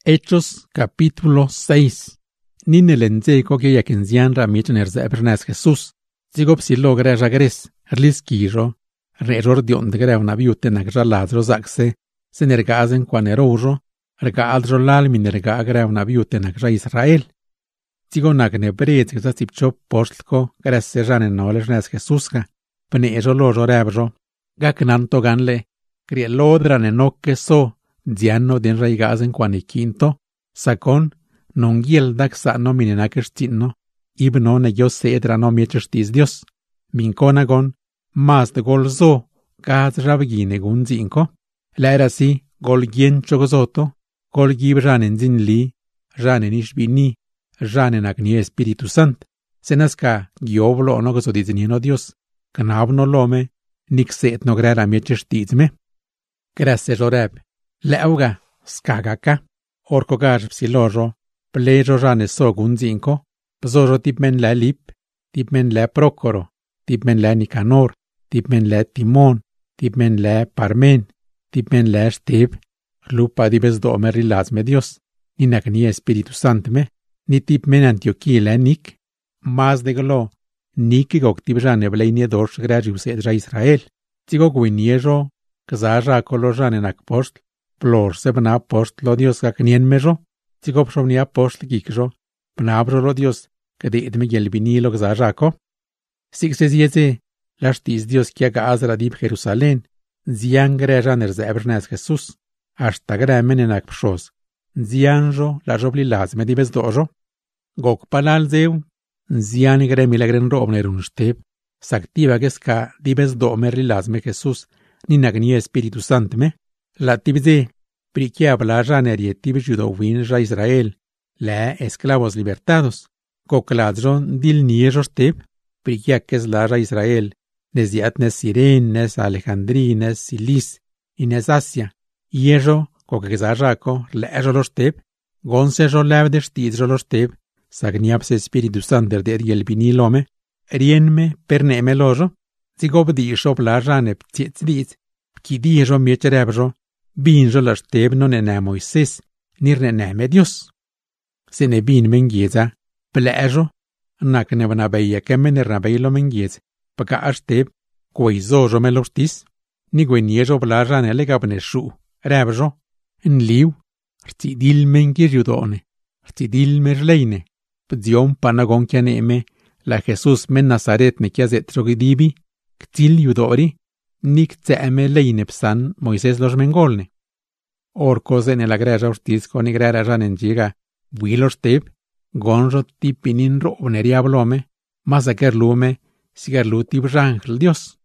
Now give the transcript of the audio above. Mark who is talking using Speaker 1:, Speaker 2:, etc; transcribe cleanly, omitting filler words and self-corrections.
Speaker 1: Hechos capítulo 6. Ninelenze ko que yakenzian ramich nerzebernas Jesús. Sigo psilo gra jagres, rliskiro, rejor dion de gra una biute nagra ladro zakse, se nergazen quanerojo, rga aldro lal minerga gra una biute nagra Israel. Sigo nagne brez que zatipcho postlko gra sejane nolernas Jesúska, pene ejo lojo rebro, gaknanto ganle, grielodran enokke so, diano den raigazen quane quinto, sacon, non gieldak sa no minenakerstino, ibno ne yo sedra no miechestis Dios, minconagon, mas de golzo, gaz rabgine gunzinko, la era si, gol gien chogozoto, gol gib ranen zin li, ranen ishbini, ranen agni Espíritu Sant, senaska gioblo ono gozo dizinino Dios, canabno lome, nik set no grera miechestizme. Gracias oreb. Leauga, skagaka, orko gaj psilojo, plejo rane so gunzinko, pzojo tipmen la lip, tipmen la procoro, tipmen la Nicanor, tipmen la Timon, tipmen la Parmen, tipmen la Steb, lupa dibes domer rilazme Dios, ni nagni Espíritu Santme, ni tipmen Antioquia la Nik, mas de glo, Nik gok tibjane blainie dorsh grajius edra Israel, tigo guiniejo, kzaja kolojan en akpost, Plor se bna post lo Dios ka knien mejo, tigo pshomnia post gikjo, bna lo Dios que de edme gelbini lo gzajako. Sig se zieze, lashtis Dios kia ga azra dib Jerusalén, zian grejan erzebrnas Jesús, hasta gremen en akpshos, zianjo la jobli lazme dibes dojo, gok palal zeu, zian gre milagren robner un step, saktiva geska dibes domer li lazme Jesús, ni nagni Espíritu Santme, la tibze, priquia balaja nerietib judovin ja Israel, la esclavos libertados, cocladron dil nieros teb, priquia kes la ja Israel, nesiat nes Siren, nes Alejandri, nes Silis, y nes Asia, y ello, coquezarraco, lejo los teb, gonsejo labdes tidro los teb, sagniaps Espíritu Sander de el vinilome, rienme perneme lojo, zigobdisho plaja nep tietzdiz, kidijo miecherebro, binjo las teb non ena Moisés, ni reneme Dios. Se ne bin mengieza, plejo, nak ne van abeia kemen rabeilo mengiez, paca asteb, coizojo melostis, ni gueniejo blaja nele gabneshu, rebjo, en liu, artidil mengirjudone, artidil merleine, pzion panagon kianeme, la Jesús men Nazaret ne kiazet trogidibi, ktil judori, nik tseeme leine psan Moisés los mengolne. Orcos en el agrera ustis con igrera ranen llega, builos teb, gonro tipinin robneria blome, masaker lume, sigarlu tib rangel Dios.